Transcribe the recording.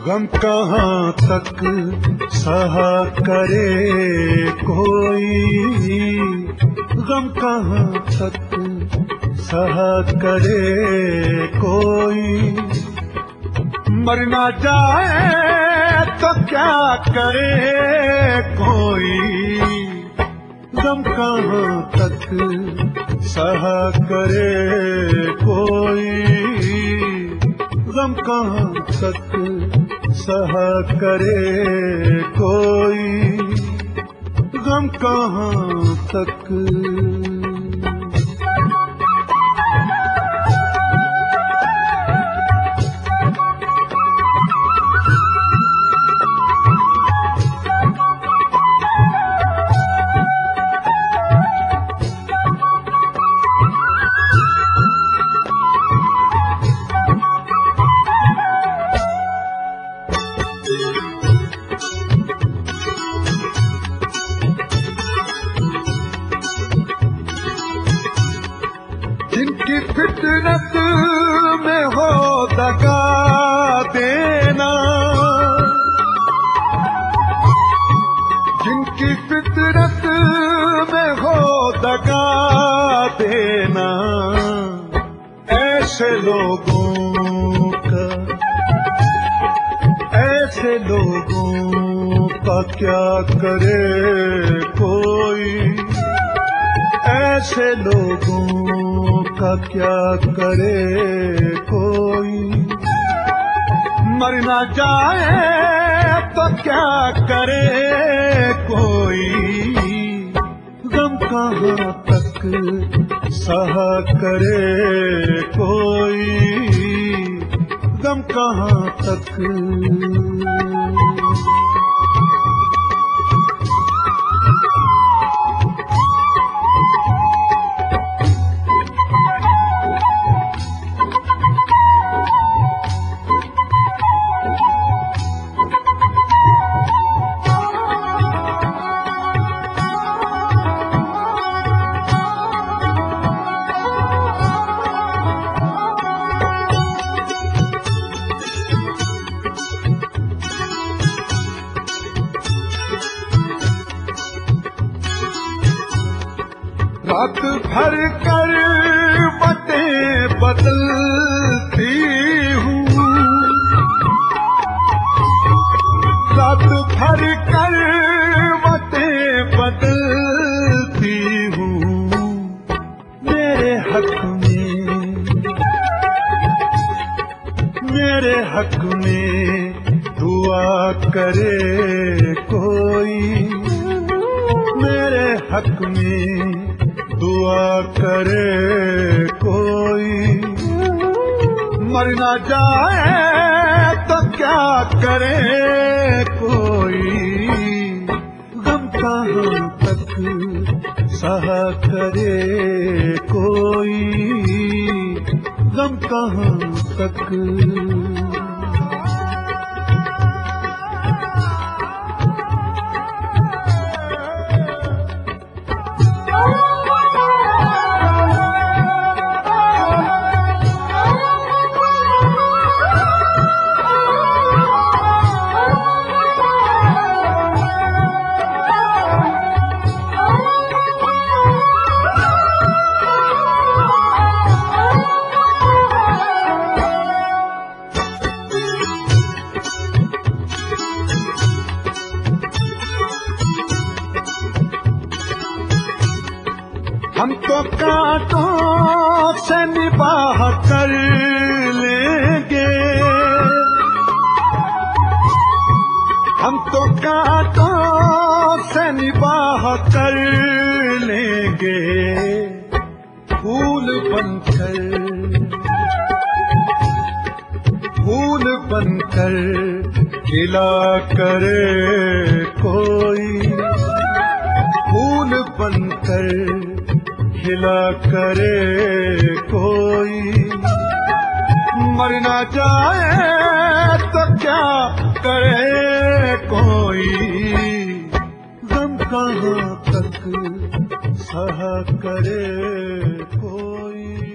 गम कहाँ तक सहा करे कोई, गम कहाँ तक सहा करे कोई। मर ना जाए तो क्या करे कोई, गम कहाँ तक सहा करे कोई, गम कहाँ तक सहा करे कोई, गम कहाँ तक। जिनकी फितरत में हो दगा देना, जिनकी फितरत में हो दगा देना, ऐसे लोगों का, ऐसे लोगों का क्या करे कोई, ऐसे लोगों का क्या करे कोई। मर ना जाए तो क्या करे कोई, गम कहाँ तक सहा करे कोई, गम कहाँ तक। रात भर कर बातें बदलती हूँ, रात भर कर बातें बदलती हूँ। मेरे हक में, मेरे हक में दुआ करे कोई, मेरे हक में दुआ करे कोई। मर ना जाए तो क्या करे कोई, गम कहाँ तक सहा करे कोई, गम कहाँ तक। हम तो कांटों से निबाह कर लेंगे, हम तो कांटों से निबाह कर लेंगे। फूल बनकर, फूल बनकर खिला करे कोई, फूल बनकर खिला करे कोई। मर ना जाए तो क्या करे कोई, गम कहाँ तक सहा करे कोई।